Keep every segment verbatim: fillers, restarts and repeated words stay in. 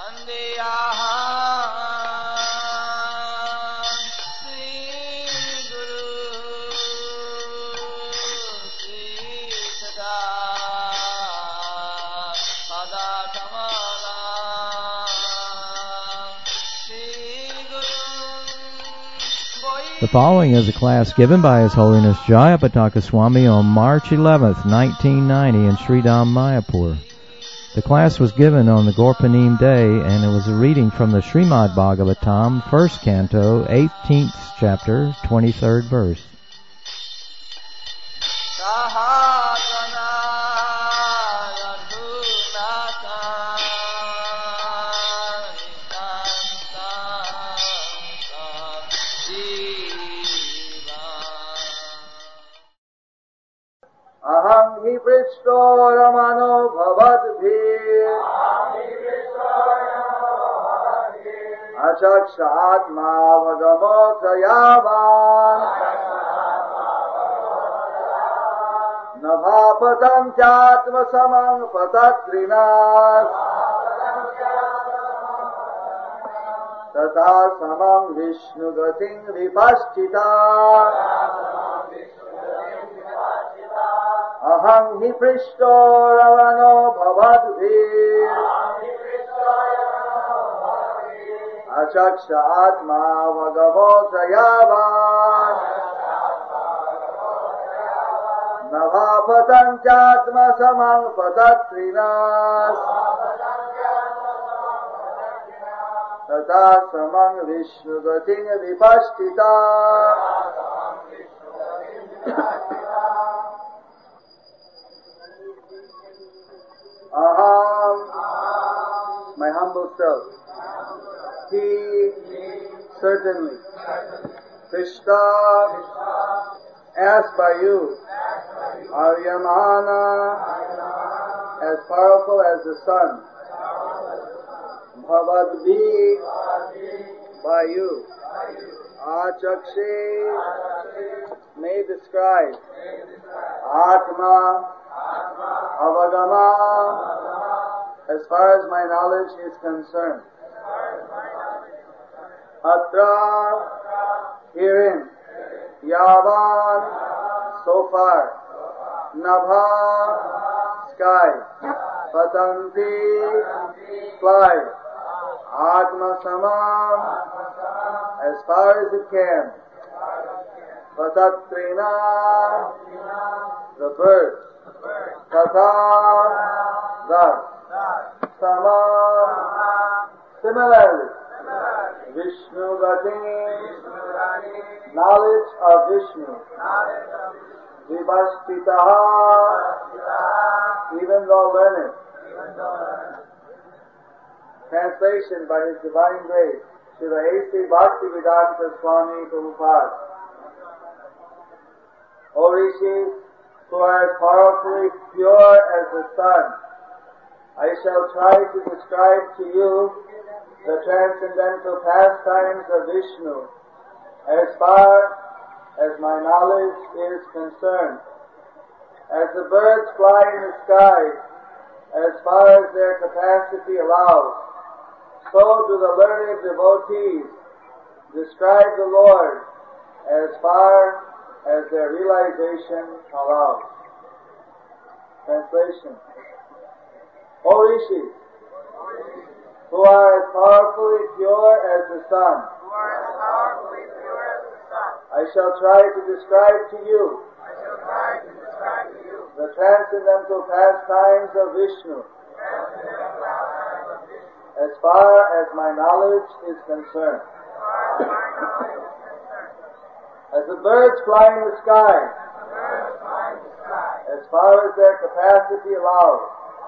The following is a class given by His Holiness Jayapataka Swami on March eleventh, nineteen ninety in Sridham, Mayapur. The class was given on the Gorpanim day, and it was a reading from the Srimad Bhagavatam, first canto, eighteenth chapter, twenty-third verse. Aham hi prishto ramano bhavadbhir achakshatma bhagamo sayavan nabhapatam chatma samang patatrinas tata samang vishnu gating vipaschita Aham hi prishto ravano bhavadbhir achaksha atma bhagavo sayavan navapatam chatma samang patatrinas tata samang vishnu gating vipaschita Aham, my humble self, he, certainly, Krishna, asked by you, Aryamana, as powerful as the sun, Bhavadvi, by you, Achakshe, may describe, Atma, Avagama, as far as my knowledge is concerned. Atra, herein. Yavan, so far. Nabha, sky. Patanti, fly. Atma samam, as far as it can. Patatrina, the birds. Tata, thus. Sama, similarly. Vishnu Gati, knowledge of Vishnu. Vibhastitaha, even though learned. Translation by His Divine Grace, Srila A C Bhaktivedanta Swami Prabhupada. O Rishis, who are as powerfully pure as the sun, I shall try to describe to you the transcendental pastimes of Vishnu as far as my knowledge is concerned. As the birds fly in the sky, as far as their capacity allows, so do the learned devotees describe the Lord as far as their realization allows. Translation. O Rishis, who are as powerfully pure as the sun, I shall try to describe to you the transcendental pastimes of Vishnu as far as my knowledge is concerned. As the birds fly in the sky, as far as their capacity allows,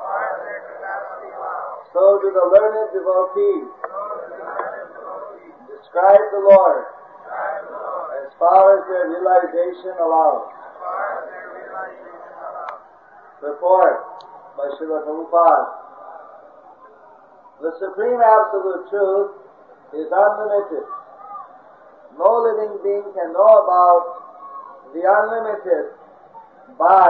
so do the learned devotees describe the Lord as far as their realization allows. Report by Srila Prabhupada. The Supreme Absolute Truth is unlimited. No living being can know about the unlimited by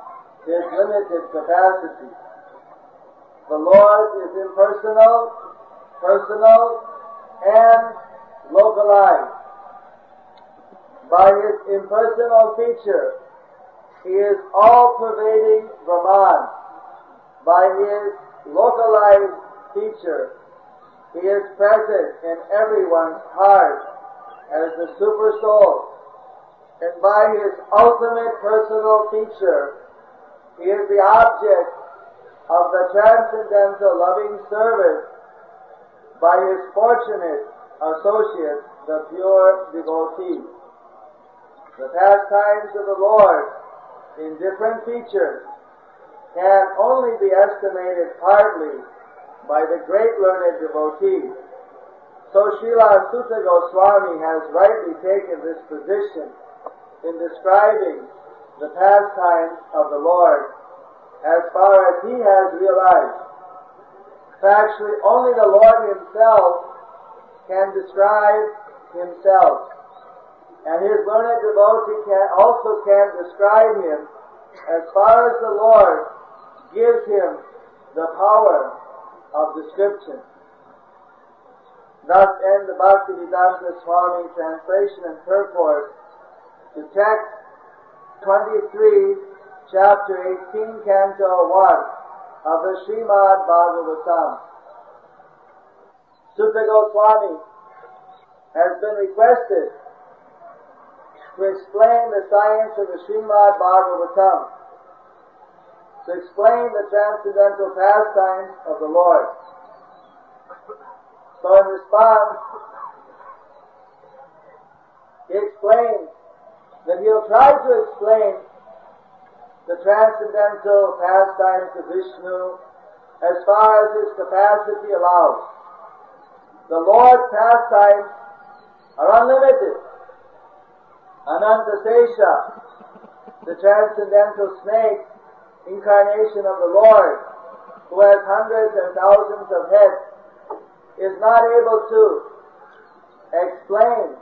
his limited capacity. The Lord is impersonal personal and localized. By his impersonal feature, he is all-pervading Brahman. By his localized feature, he is present in everyone's heart as the Super Soul. And by his ultimate personal feature, he is the object of the transcendental loving service by his fortunate associates, the pure devotees. The pastimes of the Lord in different features can only be estimated partly by the great learned devotees. So Srila Sutta Goswami has rightly taken this position in describing the pastimes of the Lord as far as he has realized. Actually, only the Lord himself can describe himself. And his learned devotee can, also can describe him as far as the Lord gives him the power of description. Thus ends the Bhaktivedanta Swami translation and purport to text twenty-three, chapter eighteen, canto one of the Srimad Bhagavatam. Sutta Goswami has been requested to explain the science of the Srimad Bhagavatam, to explain the transcendental pastimes of the Lord. So in response, he explains that he'll try to explain the transcendental pastimes of Vishnu as far as his capacity allows. The Lord's pastimes are unlimited. Anantasesha, the transcendental snake incarnation of the Lord, who has hundreds and thousands of heads, is not able to explain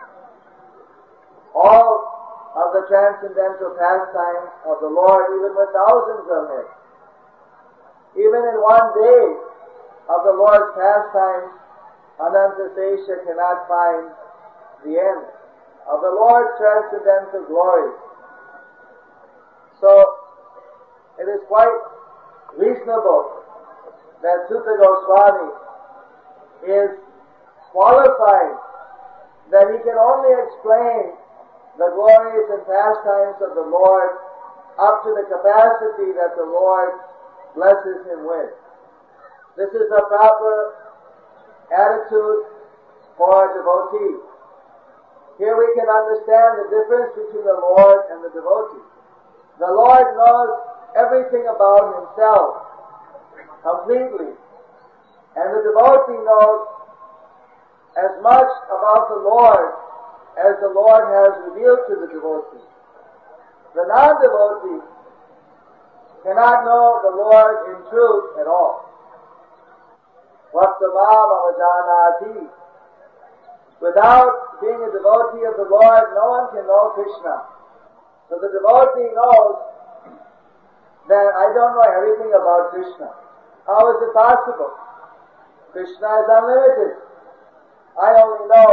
all of the transcendental pastimes of the Lord, even with thousands of heads. Even in one day of the Lord's pastimes, Anantasesha cannot find the end of the Lord's transcendental glory. So, it is quite reasonable that Sutta Goswami is qualified, that he can only explain the glories and pastimes of the Lord up to the capacity that the Lord blesses him with. This is a proper attitude for a devotee. Here we can understand the difference between the Lord and the devotee. The Lord knows everything about himself completely, and the devotee knows as much about the Lord as the Lord has revealed to the devotee. The non-devotee cannot know the Lord in truth at all. Vaktamam avajanati. Without being a devotee of the Lord, no one can know Krishna. So the devotee knows that I don't know everything about Krishna. How is it possible? Krishna is unlimited. I only know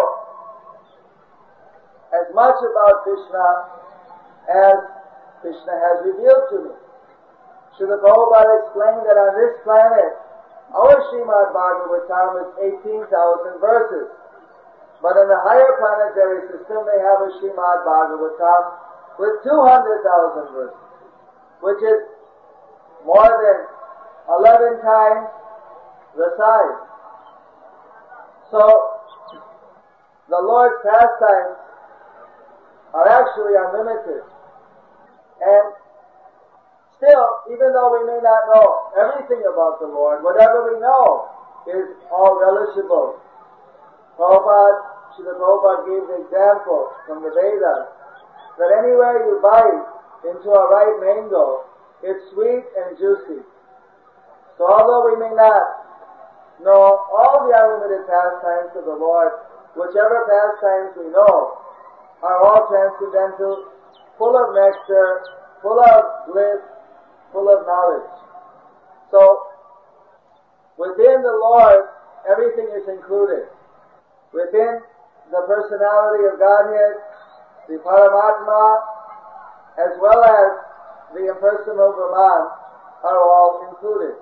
as much about Krishna as Krishna has revealed to me. Srila Prabhupada explained that on this planet, our Srimad Bhagavatam is eighteen thousand verses. But in the higher planetary system, they have a Srimad Bhagavatam with two hundred thousand verses, which is more than eleven times the size. So, the Lord's pastimes are actually unlimited. And still, even though we may not know everything about the Lord, whatever we know is all relishable. Prabhupada, Srila Prabhupada gave the example from the Vedas that anywhere you bite into a ripe mango, it's sweet and juicy. So although we may not know all the unlimited pastimes of the Lord, whichever pastimes we know are all transcendental, full of nectar, full of bliss, full of knowledge. So, within the Lord, everything is included. Within the personality of Godhead, the Paramatma, as well as the impersonal Brahman, are all included.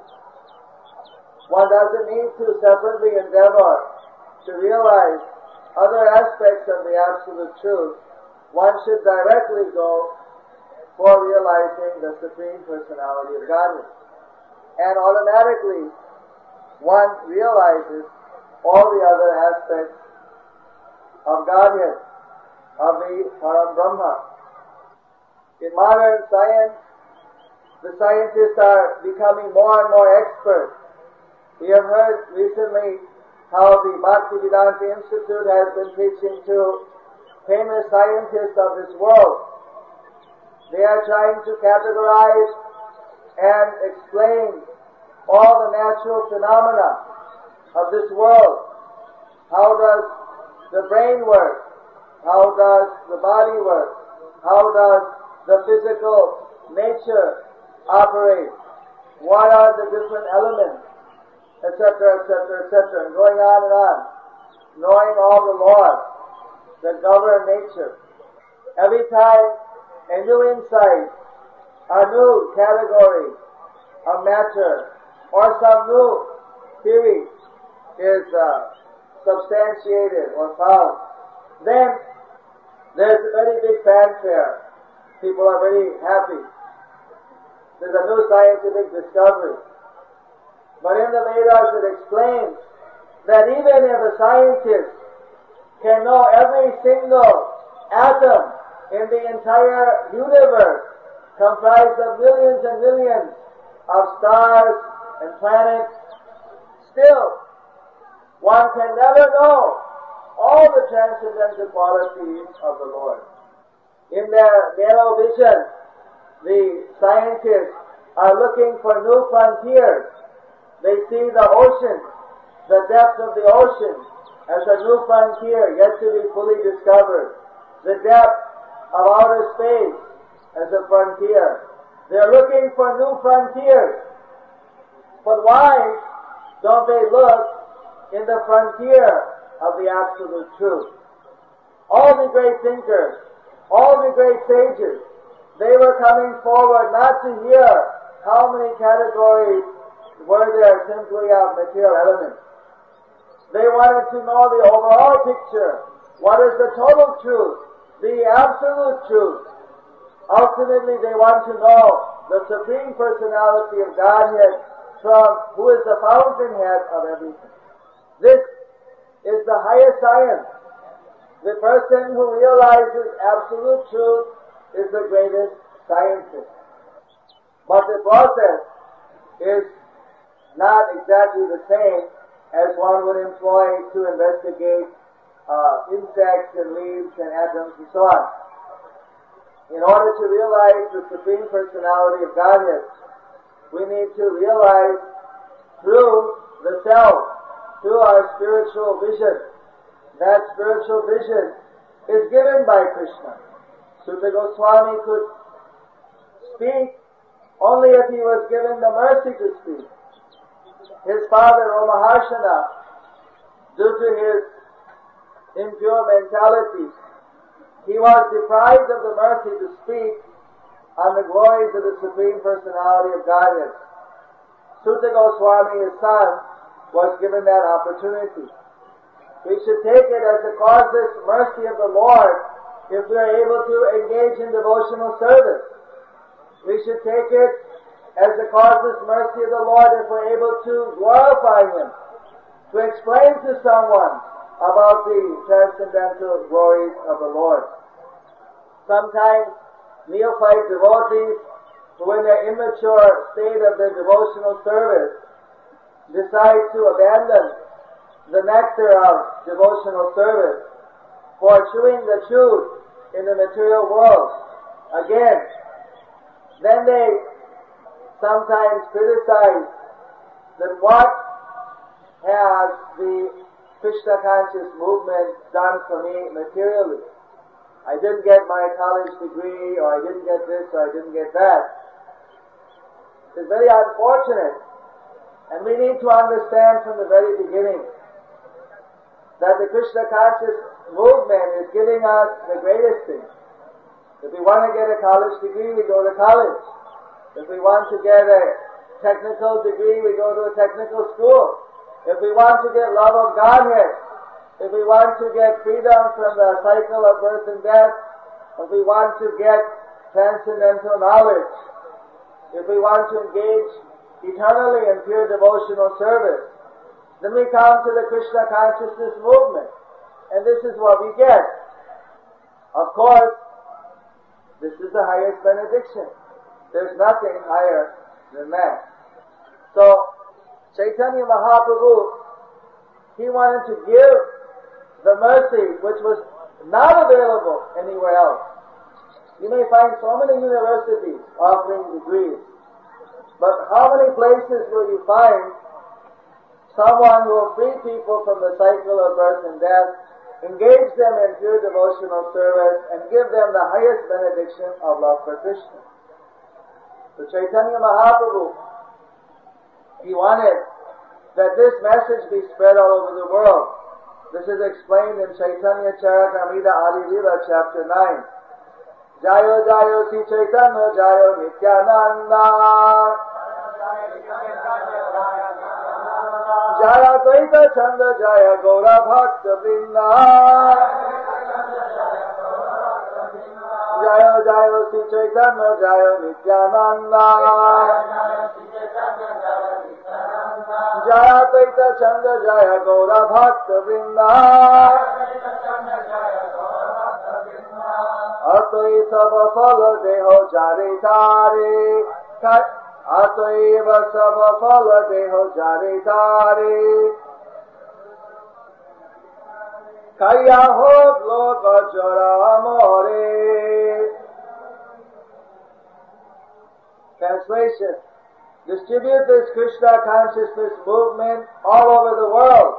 One doesn't need to separately endeavor to realize other aspects of the Absolute Truth. One should directly go for realizing the Supreme Personality of Godhead. And automatically, one realizes all the other aspects of Godhead, of the Param Brahma. In modern science, the scientists are becoming more and more expert. We have heard recently how the Bhaktivedanta Institute has been teaching to famous scientists of this world. They are trying to categorize and explain all the natural phenomena of this world. How does the brain work? How does the body work? How does the physical nature operate? What are the different elements? Etc., et cetera, et cetera, and going on and on, knowing all the laws that govern nature. Every time a new insight, a new category of matter, or some new theory is uh, substantiated or found, then there's a very big fanfare. People are very happy. There's a new scientific discovery. But in the Vedas it explains that even if a scientist can know every single atom in the entire universe, comprised of millions and millions of stars and planets, still one can never know all the transcendental qualities of the Lord. In their narrow vision, the scientists are looking for new frontiers. They see the ocean, the depth of the ocean, as a new frontier yet to be fully discovered. The depth of outer space as a frontier. They're looking for new frontiers. But why don't they look in the frontier of the Absolute Truth? All the great thinkers, all the great sages, they were coming forward not to hear how many categories were there simply of material elements. They wanted to know the overall picture. What is the total truth? The absolute truth. Ultimately, they want to know the Supreme Personality of Godhead, from who is the fountainhead of everything. This is the highest science. The person who realizes absolute truth is the greatest scientist. But the process is not exactly the same as one would employ to investigate uh, insects and leaves and atoms and so on. In order to realize the Supreme Personality of Godhead, we need to realize through the self, through our spiritual vision. That spiritual vision is given by Krishna. Suta Goswami could speak only if he was given the mercy to speak. His father, Maharshana, due to his impure mentality, he was deprived of the mercy to speak on the glories of the Supreme Personality of Godhead. Suta Goswami, his son, was given that opportunity. We should take it as the causeless mercy of the Lord if we are able to engage in devotional service. We should take it as the causeless mercy of the Lord if we're able to glorify Him, to explain to someone about the transcendental glories of the Lord. Sometimes neophyte devotees who in their immature state of their devotional service decide to abandon the nectar of devotional service for chewing the truth in the material world. Again, then they sometimes criticize that what has the Krishna conscious movement done for me materially? I didn't get my college degree, or I didn't get this, or I didn't get that. It's very unfortunate, and we need to understand from the very beginning that the Krishna conscious movement is giving us the greatest thing. If we want to get a college degree, we go to college. If we want to get a technical degree, we go to a technical school. If we want to get love of Godhead, if we want to get freedom from the cycle of birth and death, if we want to get transcendental knowledge, if we want to engage eternally in pure devotional service, then we come to the Krishna consciousness movement. And this is what we get. Of course, this is the highest benediction. There's nothing higher than that. So, Chaitanya Mahaprabhu, he wanted to give the mercy which was not available anywhere else. You may find so many universities offering degrees, but how many places will you find someone who will free people from the cycle of birth and death, engage them in pure devotional service, and give them the highest benediction of love for Krishna? So Chaitanya Mahaprabhu, he wanted that this message be spread all over the world. This is explained in Chaitanya Charitamrita Adi Lila, chapter nine. Jayo Jayo Sri Chaitanya Jayo Nityananda Jaya Dvaita Chanda Jaya Gaura Bhakta Vrinda Jayo Jayo Sri Chaitanya Jayo Nityananda Jaya Dvaita Chanda Jaya Gaura Bhakta Vrinda Atoi Sava Phala Deho Jare Tare Atoi Sava Phala Deho Jare Tare Kaya Hod Loka Jara Amore. Translation: distribute this Krishna consciousness movement all over the world.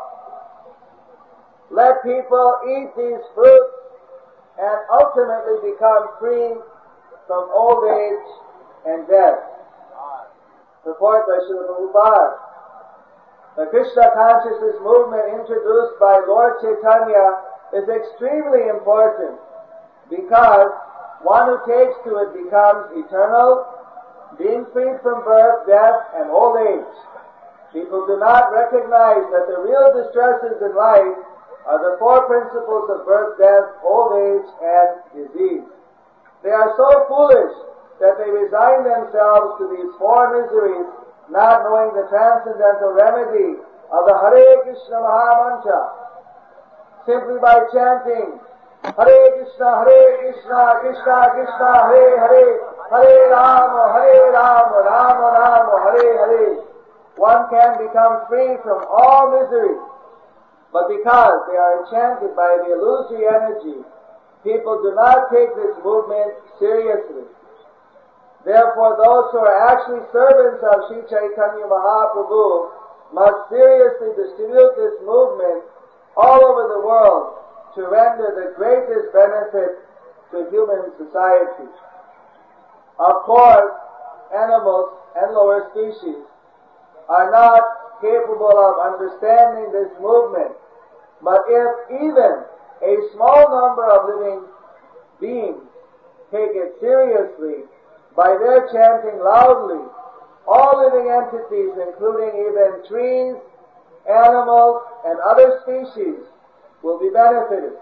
Let people eat these fruits and ultimately become free from old age and death. Purport by Srila Prabhupada. The Krishna consciousness movement introduced by Lord Chaitanya is extremely important because one who takes to it becomes eternal, being freed from birth, death, and old age. People do not recognize that the real distresses in life are the four principles of birth, death, old age, and disease. They are so foolish that they resign themselves to these four miseries, not knowing the transcendental remedy of the Hare Krishna Mahamantra. Simply by chanting Hare Krishna, Hare Krishna, Krishna Krishna, Hare Hare, Hare Rama, Hare Rama, Rama Rama, Hare Hare, one can become free from all misery. But because they are enchanted by the illusory energy, people do not take this movement seriously. Therefore, those who are actually servants of Sri Chaitanya Mahaprabhu must seriously distribute this movement all over the world to render the greatest benefit to human society. Of course, animals and lower species are not capable of understanding this movement, but if even a small number of living beings take it seriously by their chanting loudly, all living entities, including even trees, animals, and other species, will be benefited.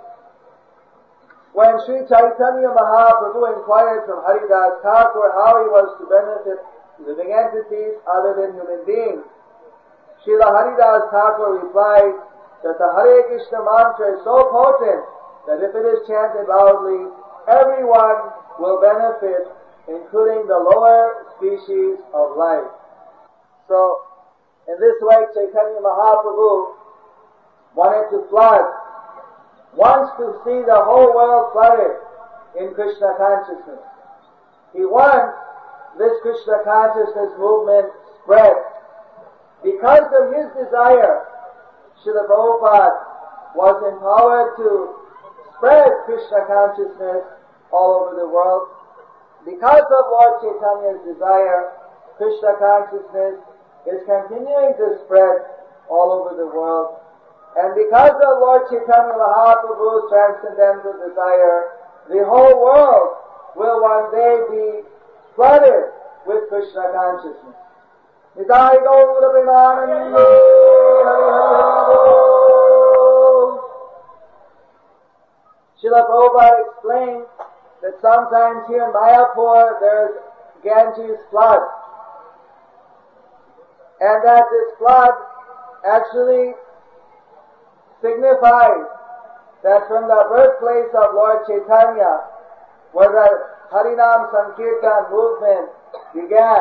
When Sri Chaitanya Mahaprabhu inquired from Haridas Thakur how he was to benefit living entities other than human beings, Srila Haridas Thakur replied that the Hare Krishna mantra is so potent that if it is chanted loudly, everyone will benefit, including the lower species of life. So, in this way, Chaitanya Mahaprabhu wanted to flood, wants to see the whole world flooded in Krishna consciousness. He wants this Krishna consciousness movement spread. Because of his desire, Srila Prabhupada was empowered to spread Krishna consciousness all over the world. Because of Lord Chaitanya's desire, Krishna consciousness is continuing to spread all over the world. And because of Lord Chaitanya Mahaprabhu's transcendental desire, the whole world will one day be flooded with Krishna consciousness. Nitai Gaura Premanande Srila Prabhupada explained that sometimes here in Mayapur there is Ganges flood. And that this flood actually signifies that from the birthplace of Lord Chaitanya, where the Harinam Sankirtan movement began,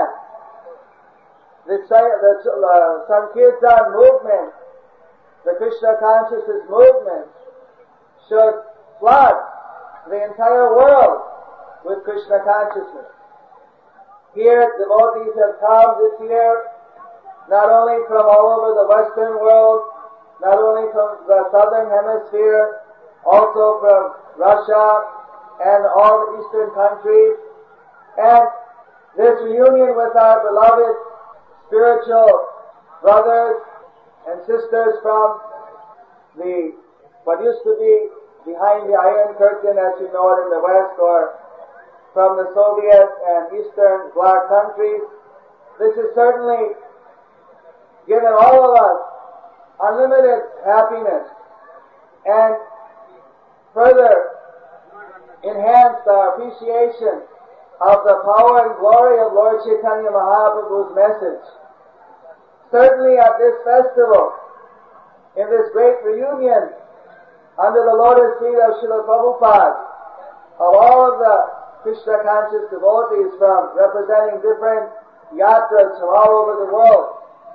the, the uh, Sankirtan movement, the Krishna consciousness movement, should flood the entire world with Krishna consciousness. Here, devotees have come this year, not only from all over the Western world, not only from the Southern Hemisphere, also from Russia and all the Eastern countries. And this reunion with our beloved spiritual brothers and sisters from the, what used to be behind the Iron Curtain, as you know it in the West, or from the Soviet and Eastern Bloc countries, this has certainly given all of us unlimited happiness and further enhanced our appreciation of the power and glory of Lord Chaitanya Mahaprabhu's message. Certainly at this festival, in this great reunion, under the lotus feet of Srila Prabhupada, of all of the Krishna conscious devotees from representing different yatras from all over the world,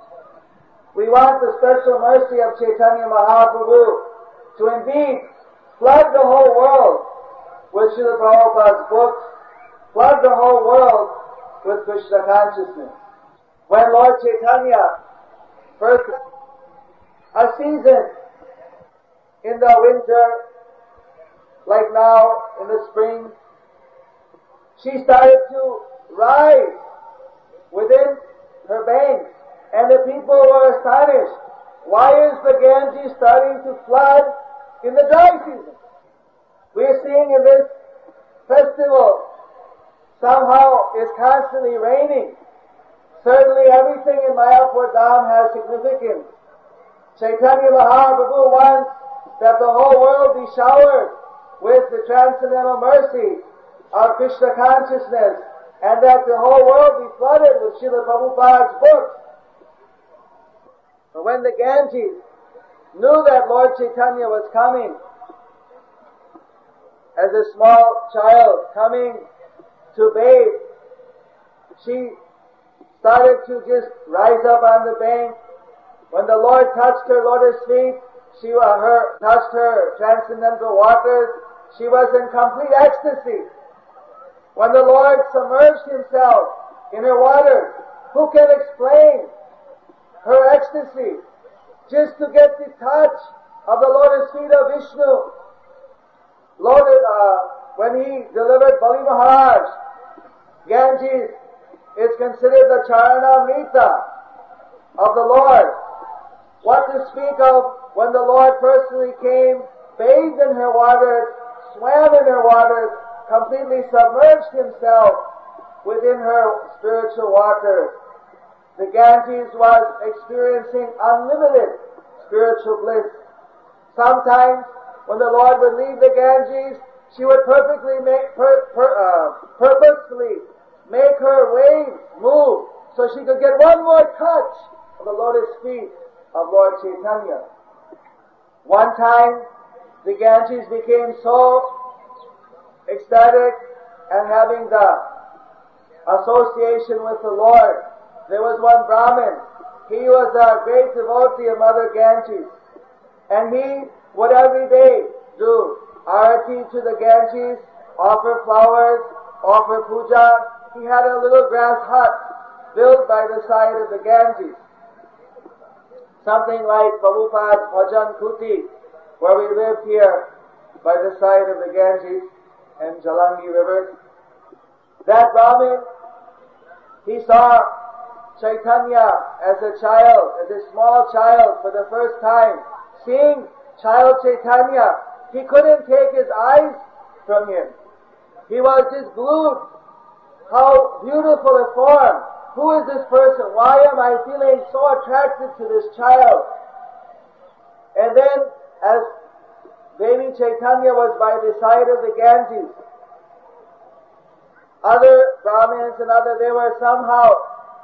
we want the special mercy of Chaitanya Mahaprabhu to indeed flood the whole world with Srila Prabhupada's books, flood the whole world with Krishna consciousness. When Lord Chaitanya first, a season in the winter, like now in the spring, she started to rise within her banks. And the people were astonished. Why is the Ganges starting to flood in the dry season? We are seeing in this festival somehow it's constantly raining. Certainly everything in Mayapur Dham has significance. Chaitanya Mahaprabhu wants that the whole world be showered with the transcendental mercy of Krishna consciousness, and that the whole world be flooded with Srila Prabhupada's books. But when the Ganges knew that Lord Chaitanya was coming, as a small child coming to bathe, she started to just rise up on the bank. When the Lord touched her lotus feet, she uh, her touched her transcendental waters, she was in complete ecstasy. When the Lord submerged himself in her waters, who can explain her ecstasy just to get the touch of the lotus feet of Vishnu? Lord, uh, when he delivered Bali Maharaj, Ganges is considered the Charanamrita of the Lord. What to speak of when the Lord personally came, bathed in her waters, swam in her waters, completely submerged himself within her spiritual waters. The Ganges was experiencing unlimited spiritual bliss. Sometimes, when the Lord would leave the Ganges, she would perfectly make, per, per, uh, purposefully make her waves move so she could get one more touch of the lotus feet of Lord Chaitanya. One time, the Ganges became so ecstatic and having the association with the Lord. There was one Brahmin. He was a great devotee of Mother Ganges, and he would every day do arati to the Ganges, offer flowers, offer puja. He had a little grass hut built by the side of the Ganges, something like Prabhupada's Bhajan Kuti, where we lived here by the side of the Ganges and Jalangi rivers. That Brahmin, he saw Chaitanya as a child, as a small child for the first time, seeing child Chaitanya, he couldn't take his eyes from him. He was just glued. How beautiful a form. Who is this person? Why am I feeling so attracted to this child? And then, as baby Chaitanya was by the side of the Ganges, other Brahmins and other, they were somehow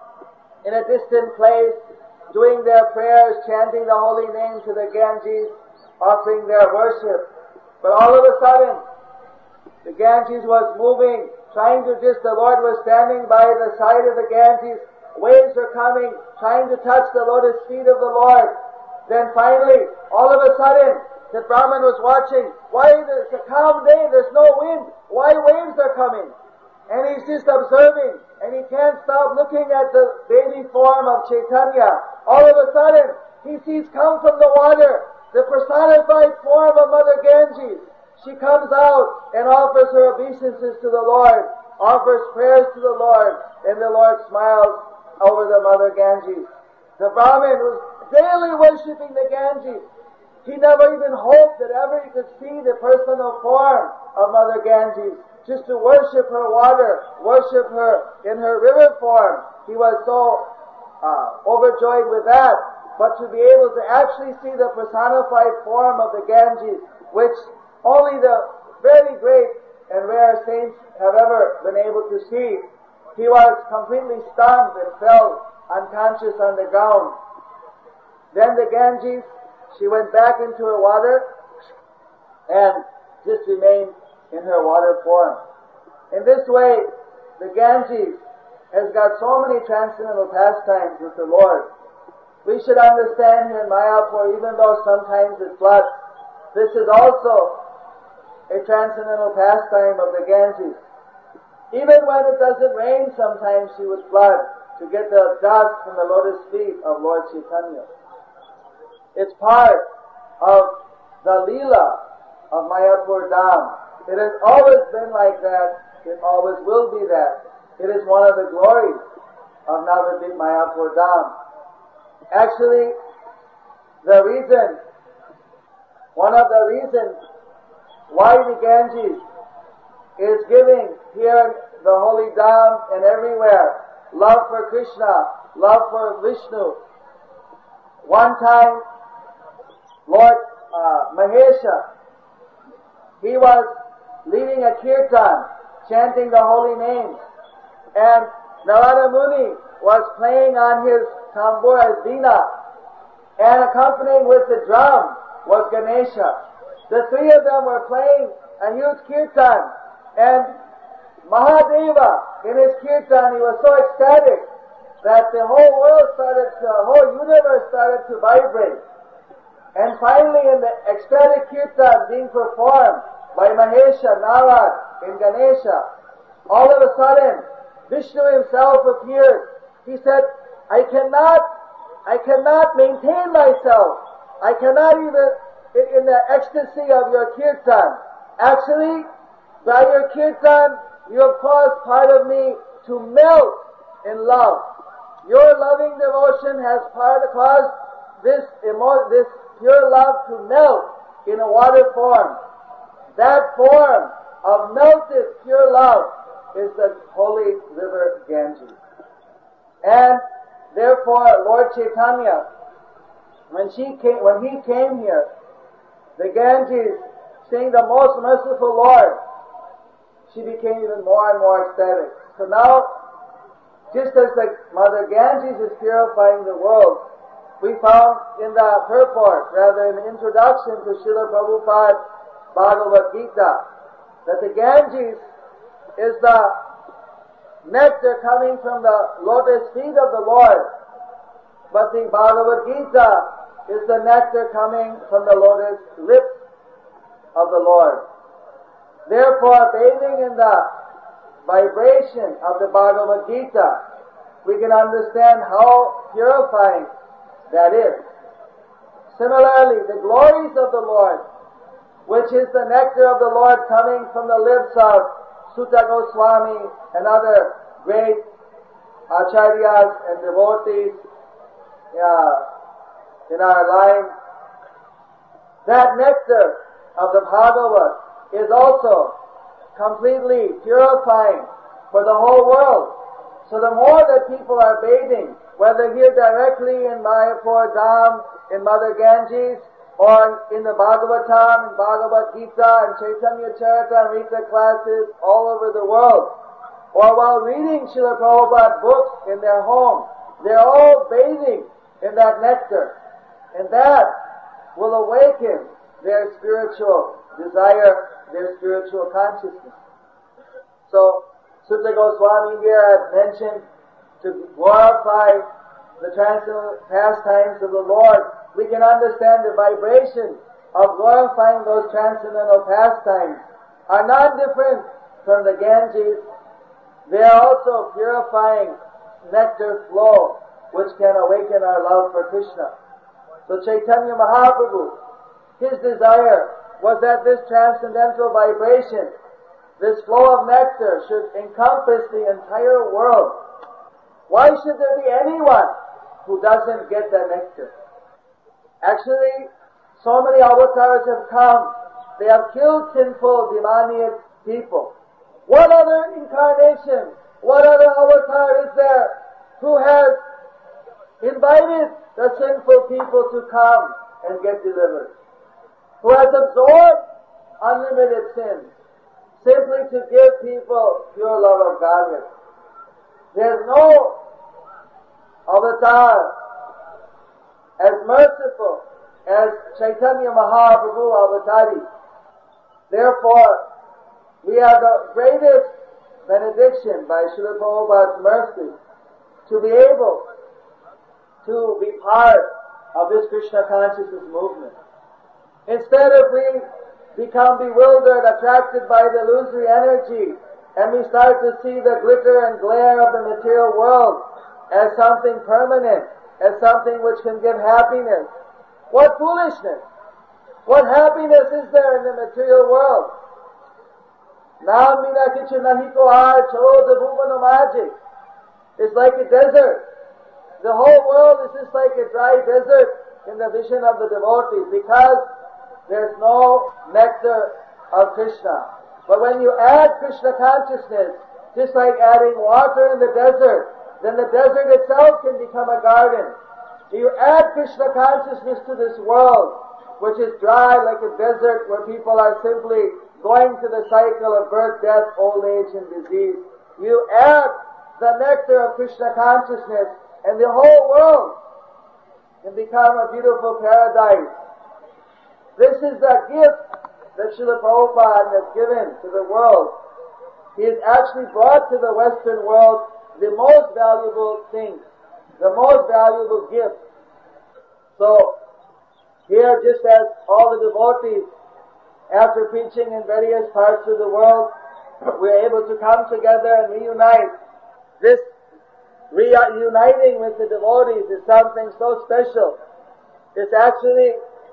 in a distant place, doing their prayers, chanting the holy name to the Ganges, offering their worship. But all of a sudden, the Ganges was moving, trying to just, the Lord was standing by the side of the Ganges, waves were coming, trying to touch the lotus feet of the Lord. Then finally, all of a sudden, the Brahmin was watching, why, it's a calm day, there's no wind, why waves are coming? And he's just observing, and he can't stop looking at the baby form of Chaitanya. All of a sudden, he sees come from the water the personified form of Mother Ganges. She comes out and offers her obeisances to the Lord, offers prayers to the Lord, and the Lord smiles over the Mother Ganges. The Brahmin was daily worshipping the Ganges. He never even hoped that ever he could see the personal form of Mother Ganges, just to worship her water, worship her in her river form. He was so uh, overjoyed with that. But to be able to actually see the personified form of the Ganges, which only the very great and rare saints have ever been able to see, he was completely stunned and fell unconscious on the ground. Then the Ganges, she went back into her water and just remained in her water form. In this way, the Ganges has got so many transcendental pastimes with the Lord. We should understand here in Mayapur, even though sometimes it floods, this is also a transcendental pastime of the Ganges. Even when it doesn't rain, sometimes she would flood to get the dust from the lotus feet of Lord Chaitanya. It's part of the Leela of Mayapur Dham. It has always been like that. It always will be that. It is one of the glories of Navadvip Mayapur Dham. Actually, the reason, one of the reasons why the Ganges is giving here in the holy Dham and everywhere love for Krishna, love for Vishnu. One time, Lord uh, Mahesha, he was leading a kirtan, chanting the holy names, and Narada Muni was playing on his tambura, Veena, and accompanying with the drum was Ganesha. The three of them were playing a huge kirtan, and Mahadeva, in his kirtan, he was so ecstatic that the whole world started to, the whole universe started to vibrate. And finally, in the ecstatic kirtan being performed by Mahesha, Narad, and Ganesha, all of a sudden, Vishnu himself appeared. He said, I cannot, I cannot maintain myself. I cannot even, in the ecstasy of your kirtan. Actually, by your kirtan, you have caused part of me to melt in love. Your loving devotion has part, caused this, emo, this pure love to melt in a water form. That form of melted pure love is the holy river Ganges. And therefore, Lord Chaitanya, when she came, when he came here, the Ganges, seeing the most merciful Lord, she became even more and more ecstatic. So now, just as the Mother Ganges is purifying the world, we found in the purport, rather in the introduction to Srila Prabhupada's Bhagavad Gita, that the Ganges is the nectar coming from the lotus feet of the Lord, but the Bhagavad Gita is the nectar coming from the lotus lips of the Lord. Therefore, bathing in the vibration of the Bhagavad Gita, we can understand how purifying that is. Similarly, the glories of the Lord, which is the nectar of the Lord coming from the lips of Sutta Goswami and other great acharyas and devotees uh, in our line, that nectar of the Bhagavat is also completely purifying for the whole world. So the more that people are bathing, whether here directly in Mayapur Dham, in Mother Ganges, or in the Bhagavatam, in Bhagavad Gita, and Chaitanya Charitamrita classes all over the world, or while reading Srila Prabhupada books in their home, they're all bathing in that nectar. And that will awaken their spiritual desire, their spiritual consciousness. So, Sutta Goswami here has mentioned to glorify the transcendental pastimes of the Lord. We can understand the vibration of glorifying those transcendental pastimes are not different from the Ganges. They are also purifying nectar flow, which can awaken our love for Krishna. So Chaitanya Mahaprabhu, his desire was that this transcendental vibration, this flow of nectar, should encompass the entire world. Why should there be anyone who doesn't get that nectar? Actually, so many avatars have come. They have killed sinful, demoniac people. What other incarnation, what other avatar is there who has invited the sinful people to come and get delivered? Who has absorbed unlimited sins simply to give people pure love of Godhead? There's no avatar as merciful as Chaitanya Mahaprabhu Avatari. Therefore, we have the greatest benediction by Srila Prabhupada's mercy to be able to be part of this Krishna consciousness movement. Instead of we become bewildered, attracted by the illusory energy, and we start to see the glitter and glare of the material world as something permanent, as something which can give happiness. What foolishness! What happiness is there in the material world? Naam mina kichu nahi ko aaj chalo bhuvano maji. It's like a desert. The whole world is just like a dry desert in the vision of the devotees because there's no nectar of Krishna. But when you add Krishna consciousness, just like adding water in the desert, then the desert itself can become a garden. You add Krishna consciousness to this world, which is dry like a desert where people are simply going to the cycle of birth, death, old age, and disease. You add the nectar of Krishna consciousness, and the whole world can become a beautiful paradise. This is the gift that Srila Prabhupada has given to the world. He has actually brought to the Western world the most valuable thing, the most valuable gift. So, here, just as all the devotees, after preaching in various parts of the world, we're able to come together and reunite. This reuniting with the devotees is something so special. It's actually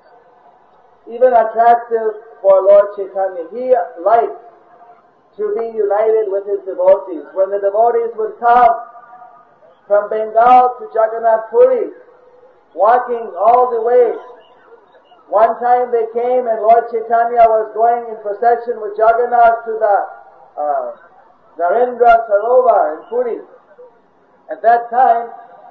even attractive for Lord Chaitanya. He liked to be united with his devotees. When the devotees would come from Bengal to Jagannath Puri, walking all the way. One time they came and Lord Chaitanya was going in procession with Jagannath to the uh, Narendra Sarovar in Puri. At that time,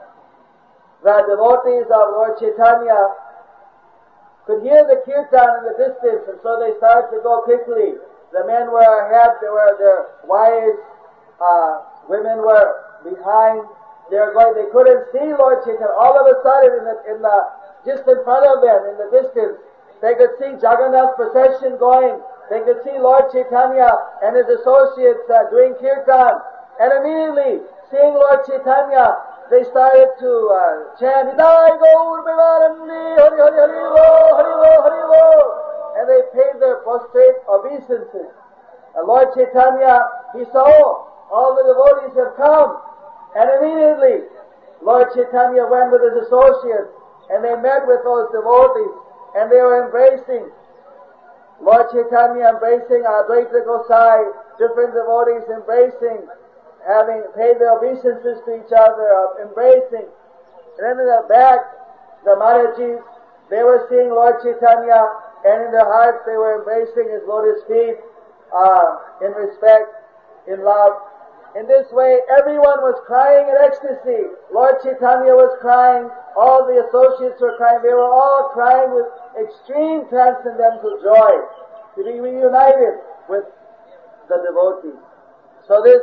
the devotees of Lord Chaitanya could hear the kirtan in the distance, and so they started to go quickly. The men were ahead, they were their wives, uh, women were behind. They were going, they couldn't see Lord Chaitanya. All of a sudden, in the, in the, just in front of them, in the distance, they could see Jagannath procession going. They could see Lord Chaitanya and his associates uh, doing kirtan. And immediately, seeing Lord Chaitanya, they started to uh, chant, Hidai Gaur Vivaranandi, Hari Hari Hari Lo, Hari Lo, Hari Lo. And they paid their prostrate obeisances. And Lord Chaitanya, he saw all the devotees have come. And immediately, Lord Chaitanya went with his associates, and they met with those devotees, and they were embracing. Lord Chaitanya embracing Advaita Gosai, different devotees embracing, having paid their obeisances to each other, embracing. And then in the back, the Maharajis, they were seeing Lord Chaitanya, and in their hearts they were embracing His lotus feet uh, in respect, in love. In this way, everyone was crying in ecstasy. Lord Chaitanya was crying, all the associates were crying, they were all crying with extreme transcendental joy to be reunited with the devotees. So this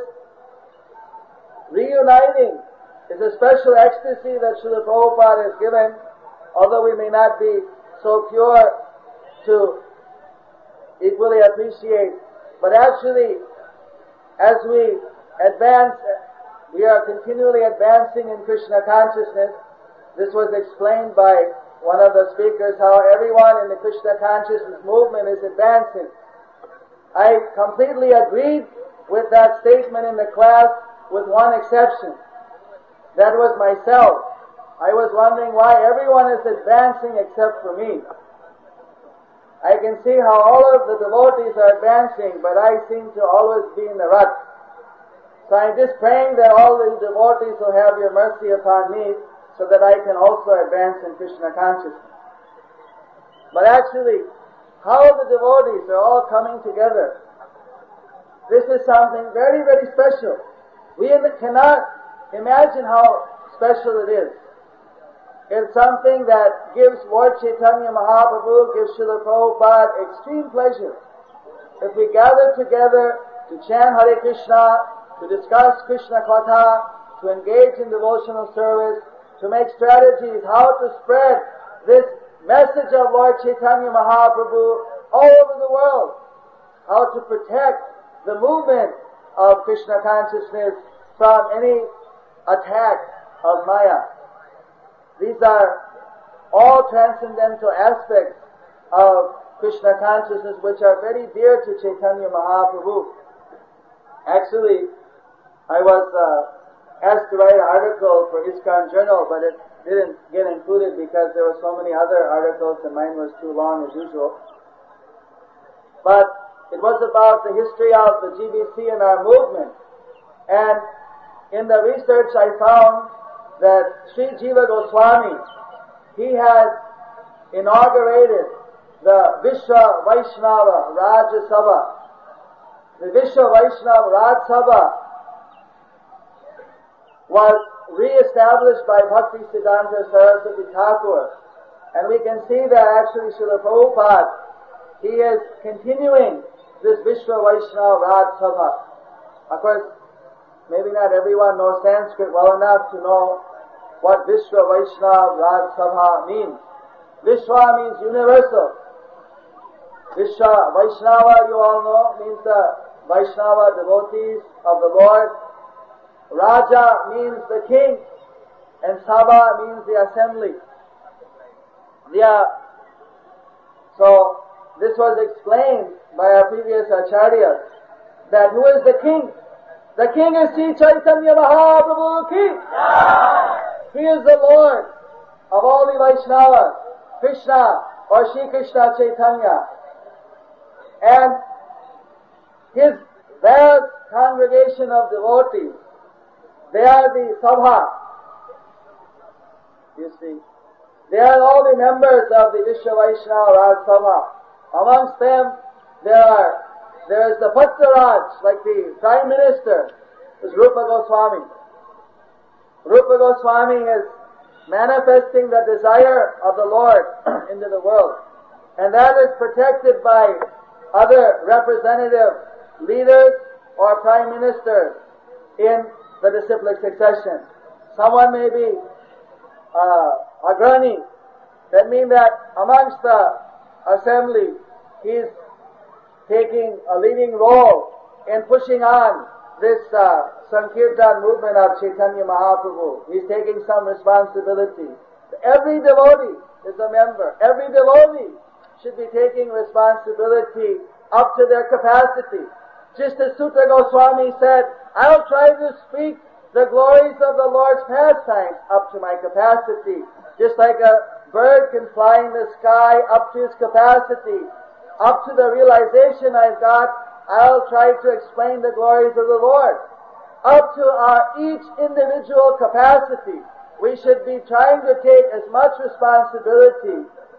reuniting is a special ecstasy that Srila Prabhupada has given, although we may not be so pure to equally appreciate. But actually, as we advance, we are continually advancing in Krishna consciousness. This was explained by one of the speakers, how everyone in the Krishna consciousness movement is advancing. I completely agreed with that statement in the class, with one exception. That was myself. I was wondering why everyone is advancing except for me. I can see how all of the devotees are advancing, but I seem to always be in the rut. So I'm just praying that all the devotees will have your mercy upon me so that I can also advance in Krishna consciousness. But actually, how the devotees are all coming together, this is something very, very special. We cannot imagine how special it is. It's something that gives Lord Chaitanya Mahaprabhu, gives Srila Prabhupada extreme pleasure. If we gather together to chant Hare Krishna, to discuss Krishna Katha, to engage in devotional service, to make strategies how to spread this message of Lord Chaitanya Mahaprabhu all over the world, how to protect the movement of Krishna consciousness from any attack of Maya. These are all transcendental aspects of Krishna consciousness which are very dear to Chaitanya Mahaprabhu. Actually, I was uh, asked to write an article for ISKCON Journal, but it didn't get included because there were so many other articles and mine was too long as usual. But it was about the history of the G B C and our movement. And in the research I found that Sri Jiva Goswami, he had inaugurated the Vishwa Vaishnava Rajya Sabha. The Vishwa Vaishnava Rajya Sabha was re-established by Bhakti Siddhanta Saraswati Thakur. And we can see that actually Srila Prabhupada, he is continuing this Vishwa Vaishnava Rajya Sabha. Of course, maybe not everyone knows Sanskrit well enough to know what Vishwa Vaishnava Rajya Sabha means. Vishwa means universal. Vishwa Vaishnava, you all know, means the Vaishnava devotees of the Lord. Raja means the king, and Sabha means the assembly. Yeah. So, this was explained by our previous acharyas, that who is the king? The king is Sri Chaitanya Mahaprabhu King. He is the Lord of all the Vaishnavas, Krishna or Shri Krishna Chaitanya. And his vast congregation of devotees, they are the Sabha. You see, they are all the members of the Vishwa Vaishnava Raj Sabha. Amongst them, there are there is the Patraraj, like the Prime Minister, is Rupa Goswami. Rupa Goswami is manifesting the desire of the Lord into the world. And that is protected by other representative leaders or prime ministers in the disciplic succession. Someone may be uh, Agrani. That means that amongst the assembly, he's taking a leading role in pushing on this uh, Sankirtan movement of Chaitanya Mahaprabhu. He's taking some responsibility. Every devotee is a member. Every devotee should be taking responsibility up to their capacity. Just as Sutta Goswami said, I'll try to speak the glories of the Lord's pastimes up to my capacity. Just like a bird can fly in the sky up to its capacity, up to the realization I've got, I'll try to explain the glories of the Lord. Up to our each individual capacity, we should be trying to take as much responsibility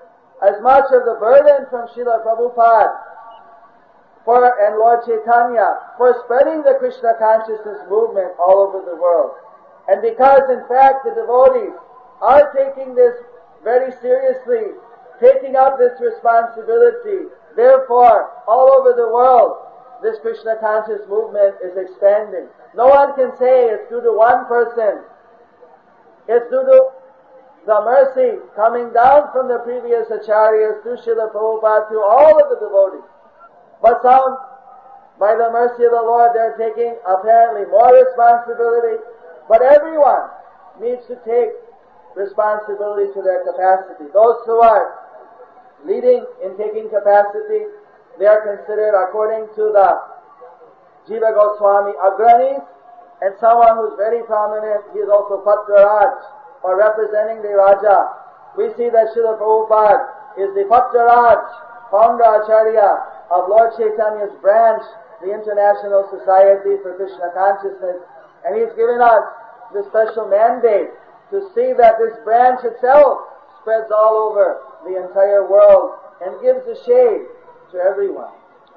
as much of the burden from Srila Prabhupada for, and Lord Chaitanya for spreading the Krishna consciousness movement all over the world. And because in fact the devotees are taking this very seriously, taking up this responsibility, therefore all over the world this Krishna conscious movement is expanding. No one can say it's due to one person. It's due to the mercy coming down from the previous acharyas through Srila Prabhupada to all of the devotees. But some, by the mercy of the Lord, they're taking apparently more responsibility. But everyone needs to take responsibility to their capacity. Those who are leading in taking capacity, they are considered according to the Jiva Goswami Agranis, and someone who's very prominent, he is also Patraraj, or representing the Raja. We see that Srila Prabhupada is the Patraraj, founder Acharya of Lord Chaitanya's branch, the International Society for Krishna Consciousness, and he's given us the special mandate to see that this branch itself spreads all over the entire world and gives the shade to everyone.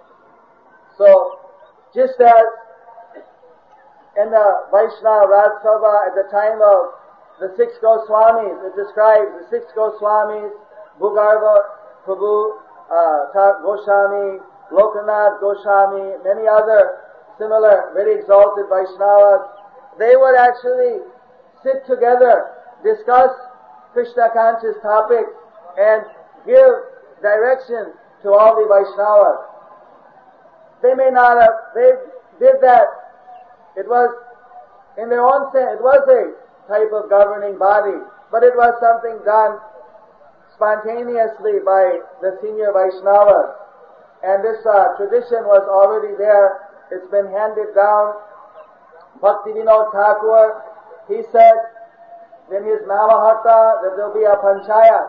So, just as in the Vaishnava Raj Sabha at the time of the six Goswamis, it describes the six Goswamis, Bhugarva Prabhu, uh, Goswami, Lokanath Goswami, many other similar, very exalted Vaishnavas. They would actually sit together, discuss Krishna conscious topics, and give direction to all the Vaishnavas. They may not have, they did that. It was, in their own sense, it was a type of governing body, but it was something done spontaneously by the senior Vaishnavas. And this uh, tradition was already there. It's been handed down. Bhakti Vinod Thakur, he said in his Namaharta that there will be a panchayat,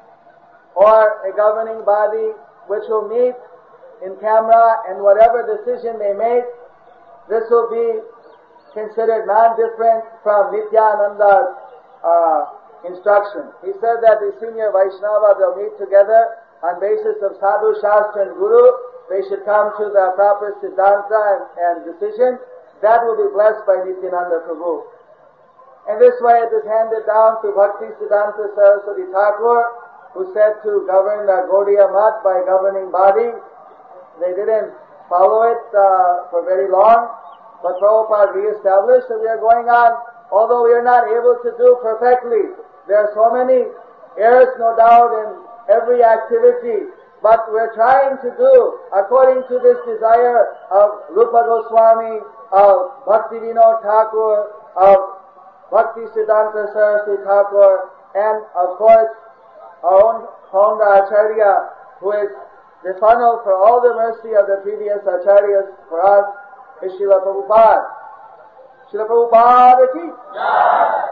or a governing body which will meet in camera, and whatever decision they make, this will be considered non-different from Nityananda's uh, instruction. He said that the senior Vaishnava will meet together on basis of Sadhu, Shastra and Guru. They should come to the proper Siddhanta and, and decision. That will be blessed by Nityananda Prabhu. And this way it is handed down to Bhakti Siddhanta Saraswati Thakur, who said to govern the Gaudiya Math by governing body. They didn't follow it uh, for very long, but Prabhupada re-established that we are going on, although we are not able to do perfectly. There are so many errors, no doubt, in every activity, but we're trying to do according to this desire of Rupa Goswami, of Bhakti Vinod Thakur, of Bhakti Siddhanta Saraswati Thakur, and of course our own founder Acharya, who is the funnel for all the mercy of the previous Acharyas for us, is Srila Prabhupada. Srila Prabhupada ki? Yeah.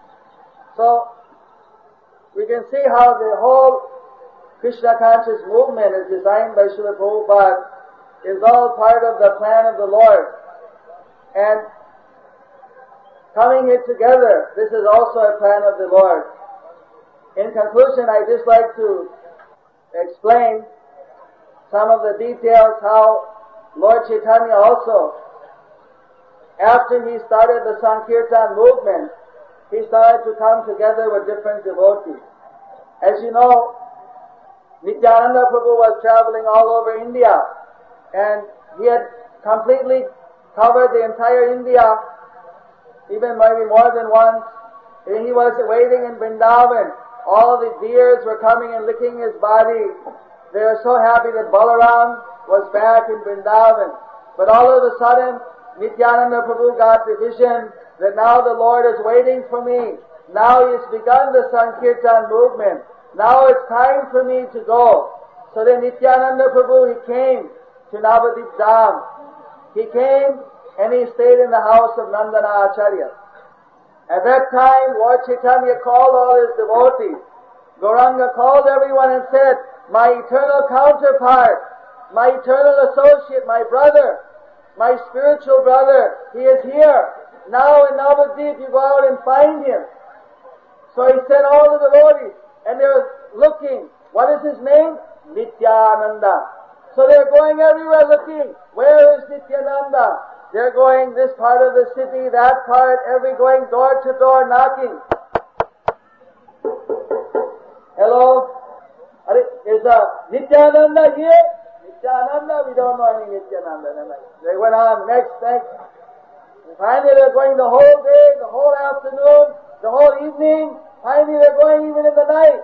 So, we can see how the whole Krishna conscious movement is designed by Srila Prabhupada, is all part of the plan of the Lord. And coming here together, this is also a plan of the Lord. In conclusion, I'd just like to explain some of the details how Lord Chaitanya also, after he started the Sankirtan movement, he started to come together with different devotees. As you know, Nityananda Prabhu was traveling all over India, and he had completely covered the entire India, even maybe more than once. And he was waiting in Vrindavan. All the deers were coming and licking his body. They were so happy that Balaram was back in Vrindavan. But all of a sudden, Nityananda Prabhu got the vision that now the Lord is waiting for me. Now he's begun the Sankirtan movement. Now it's time for me to go. So then Nityananda Prabhu, he came to Navadip Dham. He came and he stayed in the house of Nandana Acharya. At that time, Lord Chaitanya called all his devotees. Gauranga called everyone and said, my eternal counterpart, my eternal associate, my brother, my spiritual brother, he is here. Now in Navadip, you go out and find him. So he sent all the devotees, and they were looking What is his name? Nityananda. So they're going everywhere looking. Where is Nityananda? They're going this part of the city, that part, every going door to door knocking. Hello? Is a Nityananda here? Nityananda? We don't know any Nityananda. They went on next, next. And finally they're going the whole day, the whole afternoon, the whole evening. Finally they're going even in the night.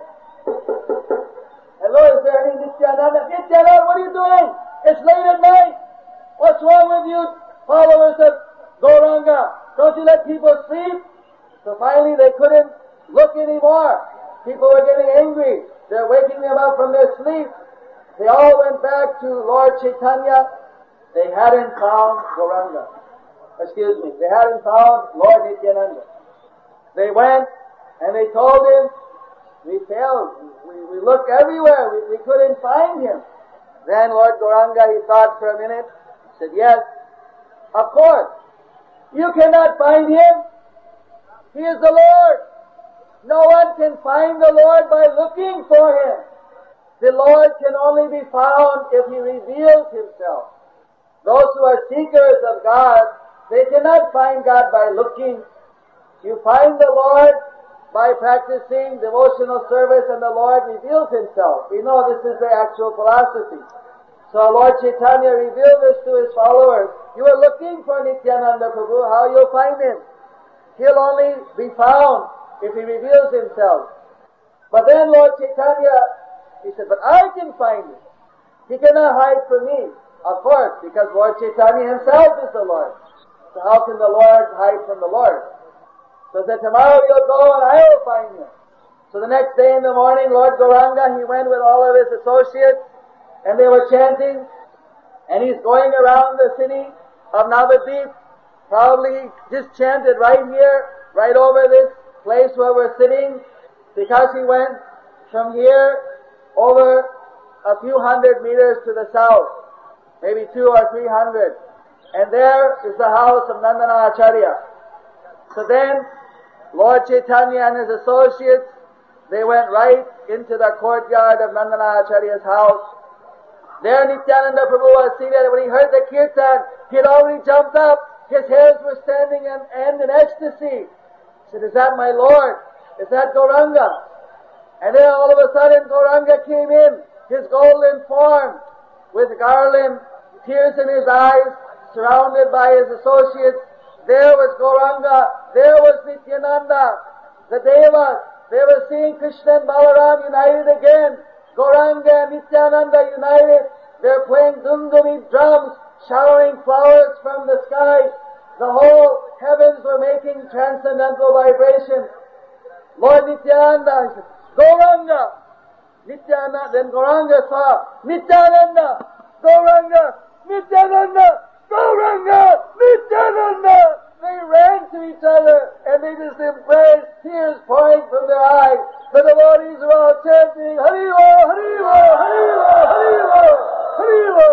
Hello, is there any Nityananda? Nityananda, what are you doing? It's late at night. What's wrong with you followers of Gauranga? Don't you let people sleep? So finally they couldn't look anymore. People were getting angry. They're waking them up from their sleep. They all went back to Lord Chaitanya. They hadn't found Gauranga. Excuse me. They hadn't found Lord Nityananda. They went and they told him, we failed. We, we looked everywhere. We, we couldn't find him. Then Lord Gauranga, he thought for a minute. He said, yes, of course. You cannot find him. He is the Lord. No one can find the Lord by looking for him. The Lord can only be found if he reveals himself. Those who are seekers of God, they cannot find God by looking. You find the Lord by practicing devotional service, and the Lord reveals himself. We know this is the actual philosophy. So Lord Chaitanya revealed this to his followers. You are looking for Nityananda Prabhu, how you'll find him? He'll only be found if he reveals himself. But then Lord Chaitanya, he said, but I can find him. He cannot hide from me. Of course, because Lord Chaitanya himself is the Lord. So how can the Lord hide from the Lord? So he said, tomorrow you'll go and I will find him. So the next day in the morning, Lord Gauranga, he went with all of his associates, and they were chanting, and he's going around the city of Navadvip. Probably just chanted right here, right over this place where we're sitting, because he went from here over a few hundred meters to the south, maybe two or three hundred. And there is the house of Nandana Acharya. So then, Lord Chaitanya and his associates, they went right into the courtyard of Nandana Acharya's house. There Nityananda Prabhu was seated. When he heard the kirtan, he had already jumped up. His hairs were standing and, and in ecstasy. He said, is that my Lord? Is that Gauranga? And then all of a sudden Gauranga came in, his golden form, with garland, tears in his eyes, surrounded by his associates. There was Gauranga, there was Nityananda, the Devas. They were seeing Krishna and Balaram united again. Gauranga and Nityananda united. They're playing dundumi drums, showering flowers from the sky. The whole heavens were making transcendental vibration. Lord Nityananda, he said, Gauranga! Nityananda, then Gauranga saw, Nityananda! Gauranga! Nityananda! Gauranga! Nityananda! They ran to each other and they just embraced, tears pouring from their eyes. The devotees were all chanting, Haribo! Haribo! Haribo! Haribo! Haribo!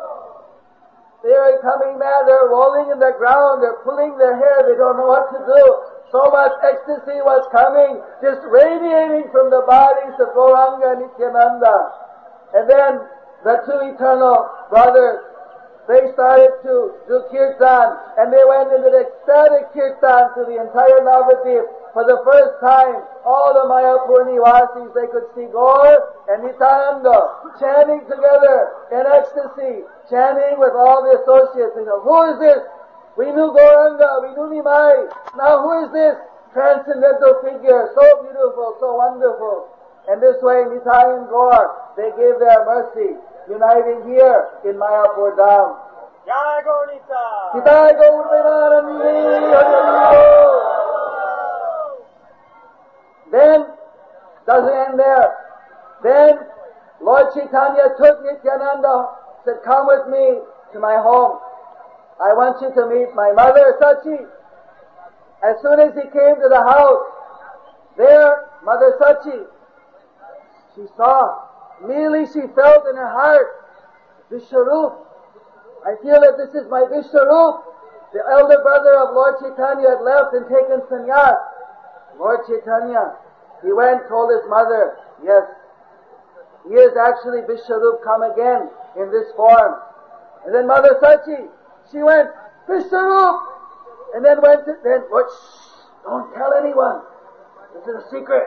They are becoming mad, they're rolling in the ground, they're pulling their hair, they don't know what to do. So much ecstasy was coming, just radiating from the bodies of Gauranga and Nityananda. And then the two eternal brothers, they started to do kirtan, and they went into the ecstatic kirtan to the entire Navadvip. For the first time, all the Mayapur Nivasis, they could see Gaur and Nityananda chanting together in ecstasy, chanting with all the associates. They said, who is this? We knew Gauranga, we knew Nimai. Now who is this transcendental figure, so beautiful, so wonderful? And this way, Nitai and Gaur, they gave their mercy, uniting here in Mayapur Dham. Jai Gaur Nita! Nitai Gaur Premanandi Hari. Then, doesn't end there. Then, Lord Chaitanya took Nityananda, said, come with me to my home. I want you to meet my mother, Sachi. As soon as he came to the house, there, Mother Sachi, she saw, immediately she felt in her heart, Vishwarup. I feel that this is my Vishwarup. The elder brother of Lord Chaitanya had left and taken sannyas. Lord Chaitanya, he went, told his mother, yes, he is actually Vishwarup come again in this form. And then Mother Sachi, she went, Vishwarup! And then went to, then, what, shh, don't tell anyone. This is a secret.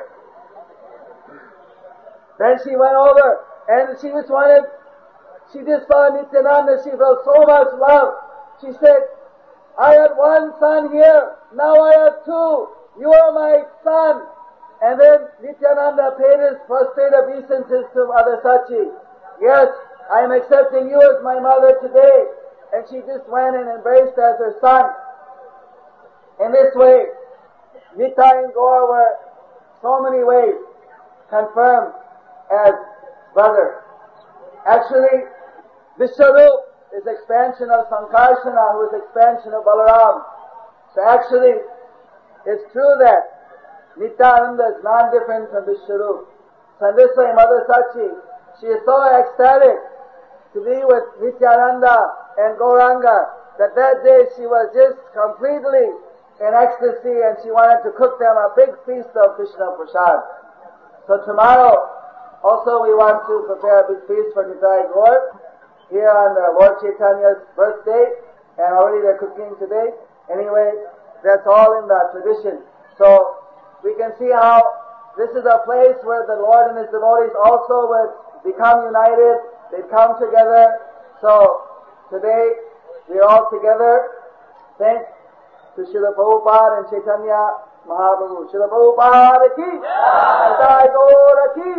Then she went over, and she just wanted, she just saw Nityananda, she felt so much love. She said, I had one son here, now I have two. You are my son. And then Nityananda paid his prostrate obeisances to Mother Sachi. Yes, I am accepting you as my mother today. And she just went and embraced as her son. In this way, Nitai and Gaur were so many ways confirmed as brothers. Actually, Vishwarup is expansion of Sankarsana, who is expansion of Balaram. So actually, it's true that Nityananda is non-different from Vishwarup. So in this way, Mother Sachi, she is so ecstatic to be with Nityananda and Gauranga that that day she was just completely in ecstasy and she wanted to cook them a big feast of Krishna Prasad. So tomorrow, also we want to prepare a big feast for Nitai Gaur here on the Lord Chaitanya's birthday, and already they're cooking today. Anyway, that's all in the tradition. So we can see how this is a place where the Lord and His devotees also would become united, they'd come together. So today we are all together. Thanks to Srila Prabhupada and Chaitanya Mahaprabhu. Srila Prabhupada ki, Nitai Gaur ki,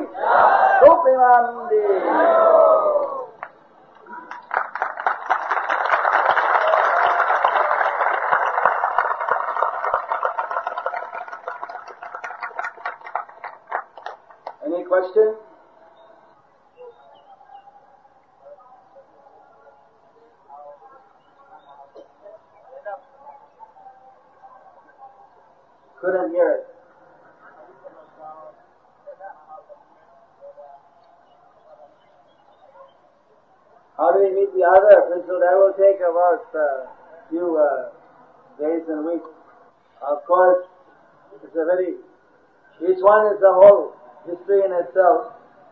Gopinandi. Any question? Couldn't hear it. How do we meet the other? So that will take about a few uh, days and weeks. Of course, it's a very, each one is a whole history in itself.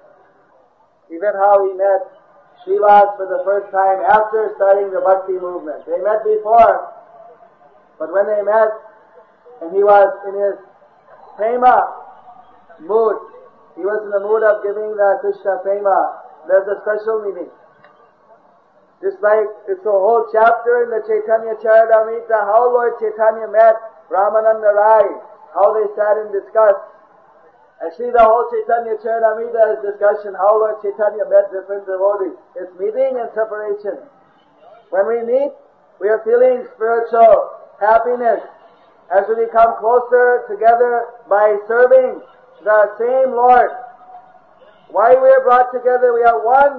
Even how he met Srivas for the first time after starting the Bhakti movement. They met before, but when they met, and he was in his prema mood, he was in the mood of giving the Krishna prema. There's a special meaning. Just like it's a whole chapter in the Chaitanya Charitamrita, how Lord Chaitanya met Ramananda Rai, how they sat and discussed. Actually, the whole Chaitanya Charitamrita is discussion how Lord Chaitanya met different devotees. It's meeting and separation. When we meet, we are feeling spiritual happiness as we become closer together by serving the same Lord. Why we are brought together? We have one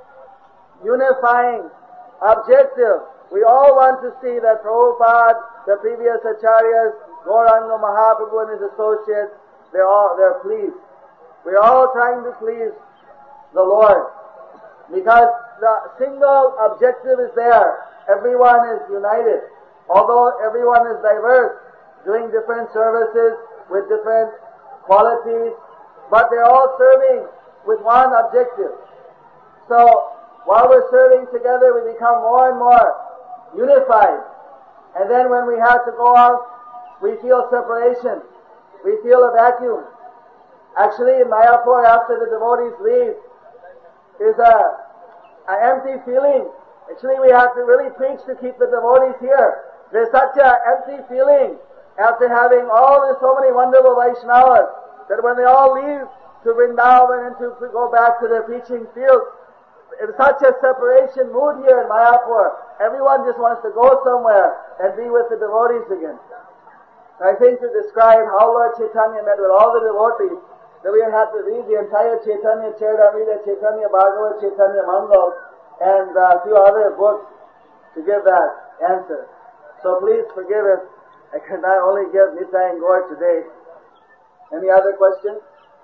unifying objective. We all want to see that Prabhupada, the previous acharyas, Gauranga Mahaprabhu and his associates, they're all, they're pleased. We're all trying to please the Lord. Because the single objective is there. Everyone is united. Although everyone is diverse, doing different services with different qualities, but they're all serving with one objective. So, while we're serving together, we become more and more unified. And then when we have to go out, we feel separation. We feel a vacuum. Actually, in Mayapur, after the devotees leave, is a an empty feeling. Actually, we have to really preach to keep the devotees here. There's such an empty feeling after having all these so many wonderful Vaishnavas that when they all leave to Vrindavan and to go back to their preaching field, it's such a separation mood here in Mayapur. Everyone just wants to go somewhere and be with the devotees again. I think to describe how Lord Chaitanya met with all the devotees, that we have to read the entire Chaitanya Charitamrita, Chaitanya Bhagavat, Chaitanya Mangal, and a few other books to give that answer. So please forgive us. I could not only give Nitai and Gaur today. Any other questions?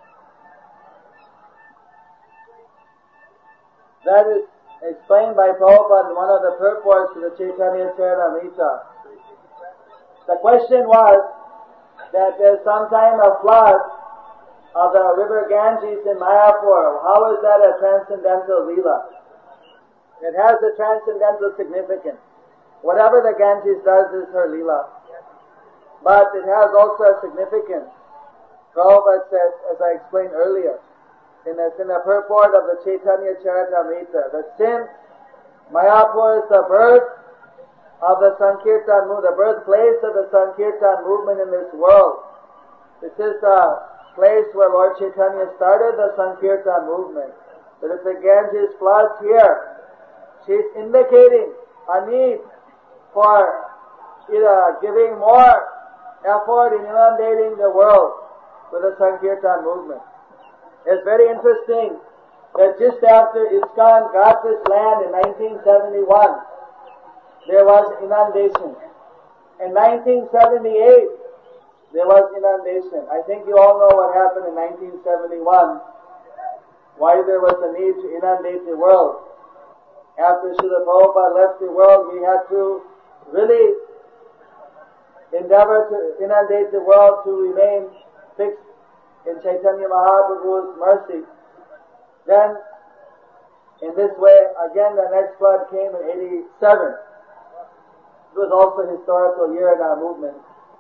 That is explained by Prabhupada in one of the purports to the Chaitanya Charitamrita. The question was that there's some time of flood, of the river Ganges in Mayapur. How is that a transcendental Leela? It has a transcendental significance. Whatever the Ganges does is her Leela. But it has also a significance. Prabhupada says, as I explained earlier, in the, in the purport of the Chaitanya Charitamrita, that since Mayapur is the birth of the Sankirtan movement, the birthplace of the Sankirtan movement in this world, this is the place where Lord Chaitanya started the Sankirtan movement. But if the Ganges floods here, she's indicating a need for either giving more effort in inundating the world with the Sankirtan movement. It's very interesting that just after ISKCON got this land in nineteen seventy-one, there was inundation. In nineteen seventy-eight, there was inundation. I think you all know what happened in nineteen seventy-one, why there was a need to inundate the world. After Srila Prabhupada left the world, we had to really endeavor to inundate the world to remain fixed in Chaitanya Mahaprabhu's mercy. Then, in this way, again the next flood came in eighty-seven. It was also a historical year in our movement.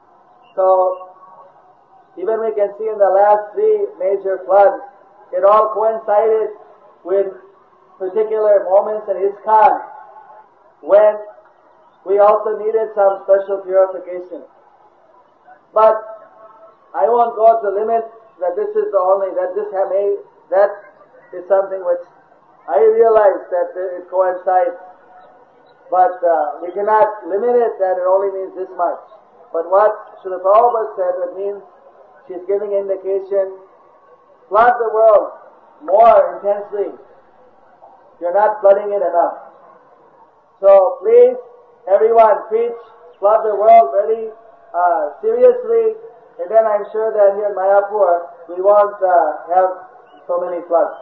So, even we can see in the last three major floods, it all coincided with particular moments in ISKCON when we also needed some special purification. But I won't go to the limit that this is the only, that this may, that is something which I realize that it coincides. But uh, we cannot limit it that it only means this much. But what Srila Prabhupada said, it means she's giving indication, flood the world more intensely. You're not flooding it enough. So please, everyone, preach, flood the world very uh, seriously, and then I'm sure that here in Mayapur, we won't uh, have so many floods.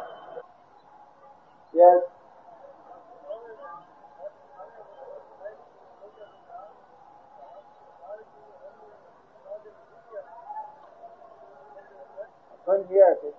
Yes? Couldn't hear it.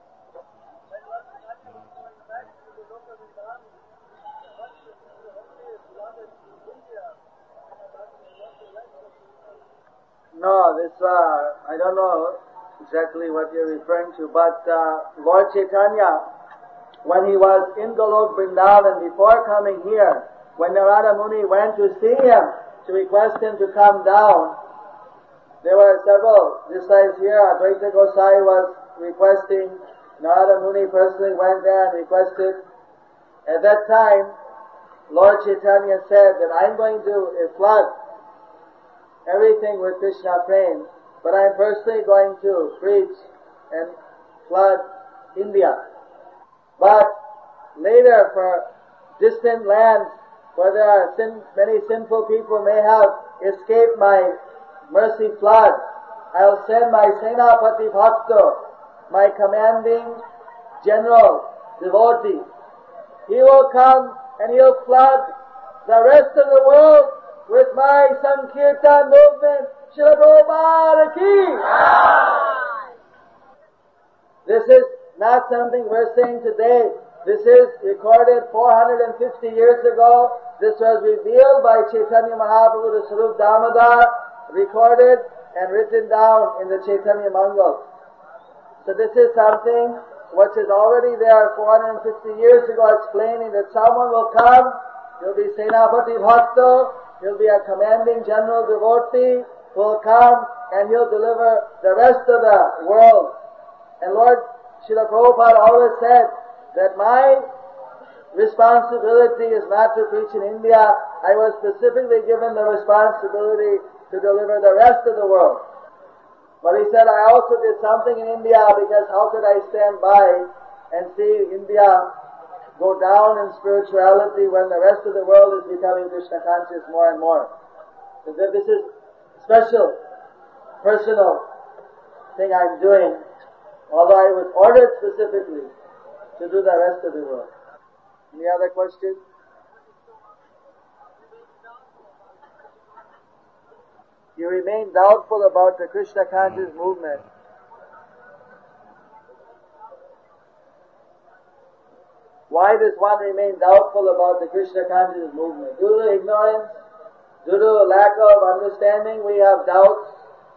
No, this, uh, I don't know exactly what you're referring to, but uh, Lord Chaitanya, when he was in Golok Vrindavan, before coming here, when Narada Muni went to see him, to request him to come down, there were several, just as here, Advaita Gosai was requesting, Narada Muni personally went there and requested. At that time, Lord Chaitanya said that I'm going to flood everything with Krishna prema, but I'm personally going to preach and flood India. But later, for distant lands where there are sin, many sinful people may have escaped my mercy flood, I'll send my Senapati Bhakta, my commanding general devotee. He will come and he'll flood the rest of the world with my Sankirtan movement. Srila Prabhupada ki! This is not something we're saying today. This is recorded four hundred fifty years ago. This was revealed by Chaitanya Mahaprabhu to Swarup Damodar, recorded and written down in the Chaitanya Mangal. So this is something which is already there four hundred fifty years ago, explaining that someone will come, he'll be Senapati Bhakta, he'll be a commanding general devotee, who will come and he'll deliver the rest of the world. And Lord Srila Prabhupada always said that my responsibility is not to preach in India. I was specifically given the responsibility to deliver the rest of the world. But he said, I also did something in India because how could I stand by and see India go down in spirituality when the rest of the world is becoming Krishna conscious more and more. So that this is special, personal thing I'm doing, although I was ordered specifically to do the rest of the world. Any other questions? You remain doubtful about the Krishna conscious movement. Why does one remain doubtful about the Krishna consciousness movement? Due to ignorance, due to lack of understanding, we have doubts.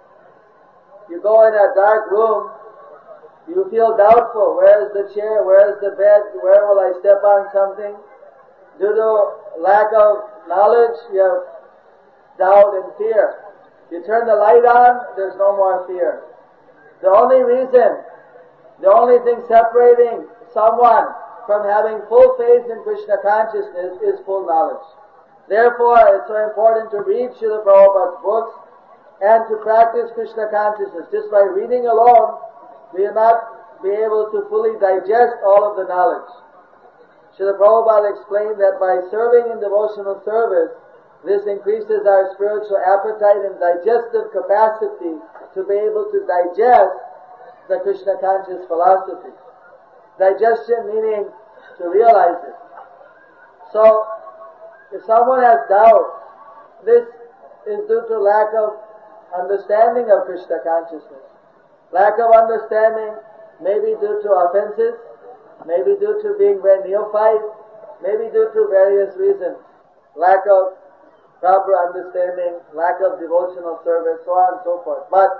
You go in a dark room, you feel doubtful. Where is the chair? Where is the bed? Where will I step on something? Due to lack of knowledge, you have doubt and fear. You turn the light on, there's no more fear. The only reason, the only thing separating someone from having full faith in Krishna consciousness is full knowledge. Therefore, it's so important to read Srila Prabhupada's books and to practice Krishna consciousness. Just by reading alone, we will not be able to fully digest all of the knowledge. Srila Prabhupada explained that by serving in devotional service, this increases our spiritual appetite and digestive capacity to be able to digest the Krishna conscious philosophy. Digestion meaning to realize it. So, if someone has doubts, this is due to lack of understanding of Krishna consciousness. Lack of understanding may be due to offenses, may be due to being very neophyte, may be due to various reasons. Lack of proper understanding, lack of devotional service, so on and so forth. But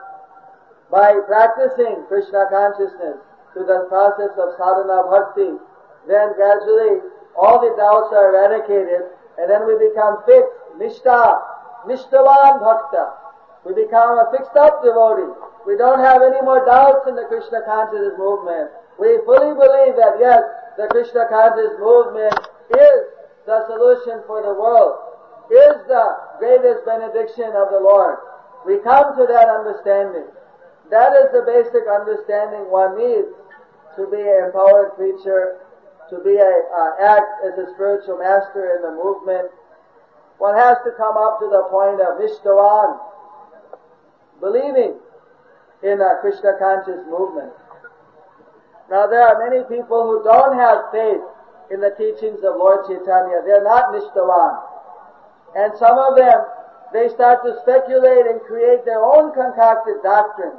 by practicing Krishna consciousness through the process of sadhana bhakti, then gradually all the doubts are eradicated, and then we become fixed, nishta, nishtavan bhakta. We become a fixed up devotee. We don't have any more doubts in the Krishna consciousness movement. We fully believe that yes, the Krishna consciousness movement is the solution for the world, is the greatest benediction of the Lord. We come to that understanding. That is the basic understanding one needs to be an empowered preacher, to be a uh, act as a spiritual master in the movement. One has to come up to the point of nishtavan, believing in a Krishna conscious movement. Now there are many people who don't have faith in the teachings of Lord Chaitanya. They're not nishtavan. And some of them, they start to speculate and create their own concocted doctrines.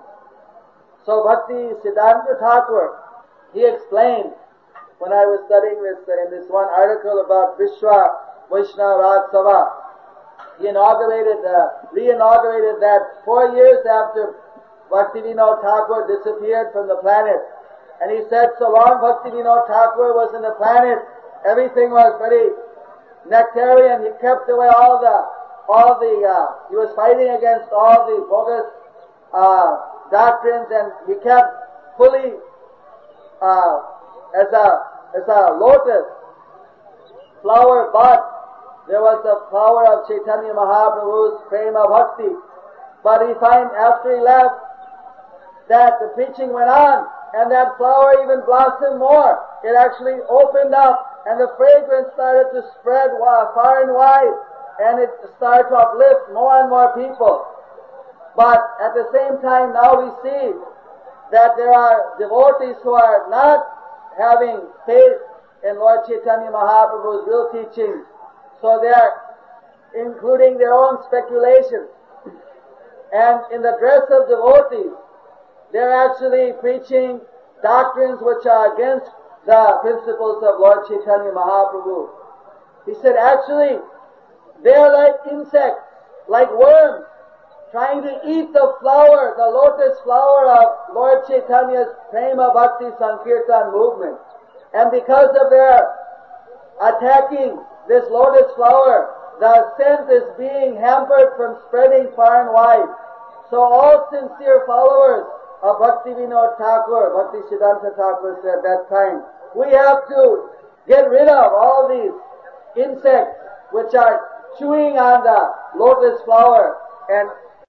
So Bhakti Siddhanta Thakur, he explained, when I was studying this, uh, in this one article about Vishwa Vaishnava Raj Sabha, he inaugurated, uh, re-inaugurated that four years after Bhaktivinoda Thakur disappeared from the planet. And he said so long Bhaktivinoda Thakur was in the planet, everything was very nectarian. He kept away all the, all the, uh, he was fighting against all the bogus, uh, doctrines, and he kept fully, uh, as a, as a lotus flower bud, there was the flower of Chaitanya Mahaprabhu's Prema Bhakti. But he find after he left that the preaching went on, and that flower even blossomed more. It actually opened up, and the fragrance started to spread far and wide, and it started to uplift more and more people. But at the same time, now we see that there are devotees who are not having faith in Lord Chaitanya Mahaprabhu's real teachings. So they are including their own speculations. And in the dress of devotees, they're actually preaching doctrines which are against the principles of Lord Chaitanya Mahaprabhu. He said actually, they're like insects, like worms, trying to eat the flower, the lotus flower of Lord Chaitanya's Prema Bhakti Sankirtan movement. And because of their attacking this lotus flower, the scent is being hampered from spreading far and wide. So all sincere followers of Bhaktivinoda Thakur, Bhakti Siddhanta Thakur said at that time, we have to get rid of all these insects which are chewing on the lotus flower and